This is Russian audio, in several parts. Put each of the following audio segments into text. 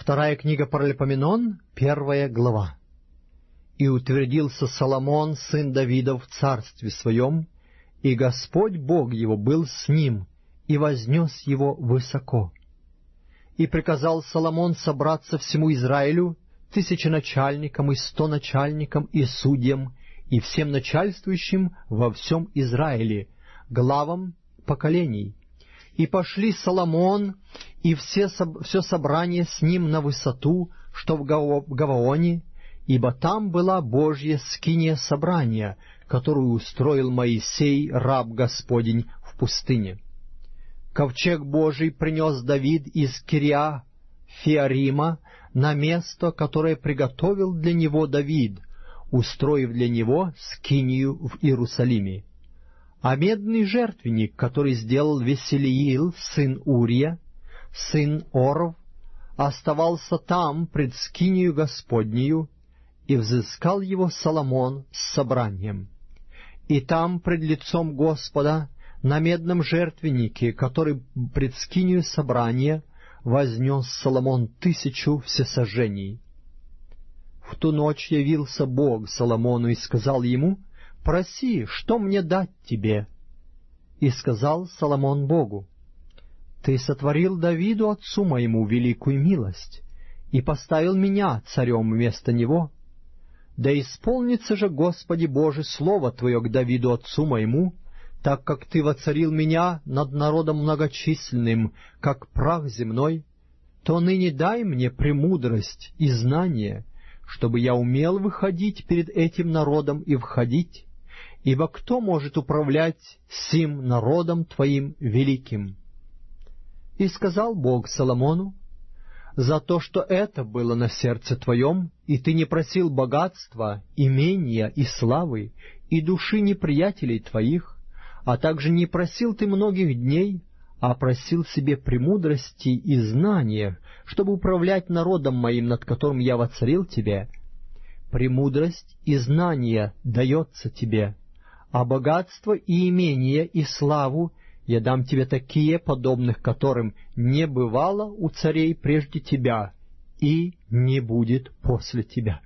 Вторая книга Паралипоменон, 1 глава. «И утвердился Соломон, сын Давидов, в царстве своем, и Господь Бог его был с ним, и вознес его высоко. И приказал Соломон собраться всему Израилю, 1000 начальникам и 100 начальникам и судьям, и всем начальствующим во всем Израиле, главам поколений. И пошли Соломон и все собрание с ним на высоту, что в Гаваоне, ибо там была Божья скиния собрания, которую устроил Моисей, раб Господень, в пустыне. Ковчег Божий принес Давид из Кирья-Феарима на место, которое приготовил для него Давид, устроив для него скинию в Иерусалиме. А медный жертвенник, который сделал Веселиил, сын Урия, сын Оров, оставался там пред скинию Господнею, и взыскал его Соломон с собранием. И там пред лицом Господа на медном жертвеннике, который пред скинию собрания, вознес Соломон 1000 всесожжений. В ту ночь явился Бог Соломону и сказал ему: «Проси, что мне дать тебе?» И сказал Соломон Богу: «Ты сотворил Давиду, отцу моему, великую милость, и поставил меня царем вместо него. Да исполнится же, Господи Боже, слово Твое к Давиду, отцу моему, так как Ты воцарил меня над народом многочисленным, как прах земной, то ныне дай мне премудрость и знание, чтобы я умел выходить перед этим народом и входить, ибо кто может управлять сим народом Твоим великим?» И сказал Бог Соломону: «За то, что это было на сердце твоем, и ты не просил богатства, имения и славы, и души неприятелей твоих, а также не просил ты многих дней, а просил себе премудрости и знания, чтобы управлять народом моим, над которым я воцарил тебе. Премудрость и знание дается тебе, а богатство и имение и славу я дам тебе такие, подобных которым не бывало у царей прежде тебя и не будет после тебя».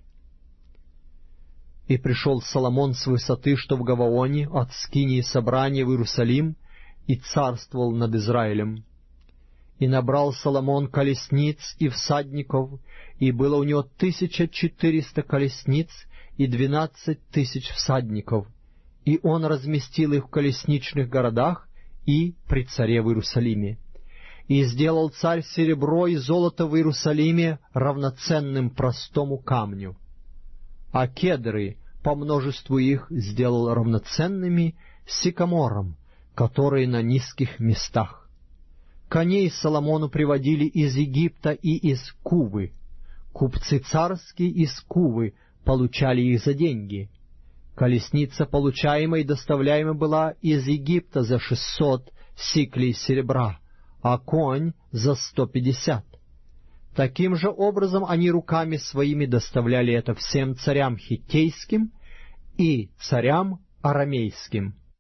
И пришел Соломон с высоты, что в Гаваоне, от скинии собрания в Иерусалим, и царствовал над Израилем. И набрал Соломон колесниц и всадников, и было у него 1400 колесниц и 12 000 всадников, и он разместил их в колесничных городах и при царе в Иерусалиме. И сделал царь серебро и золото в Иерусалиме равноценным простому камню, а кедры по множеству их сделал равноценными сикамором, которые на низких местах. Коней Соломону приводили из Египта и из Кувы. Купцы царские из Кувы получали их за деньги. Колесница, получаемая и доставляемая, была из Египта за 600 сиклей серебра, а конь за 150. Таким же образом они руками своими доставляли это всем царям хиттейским и царям арамейским.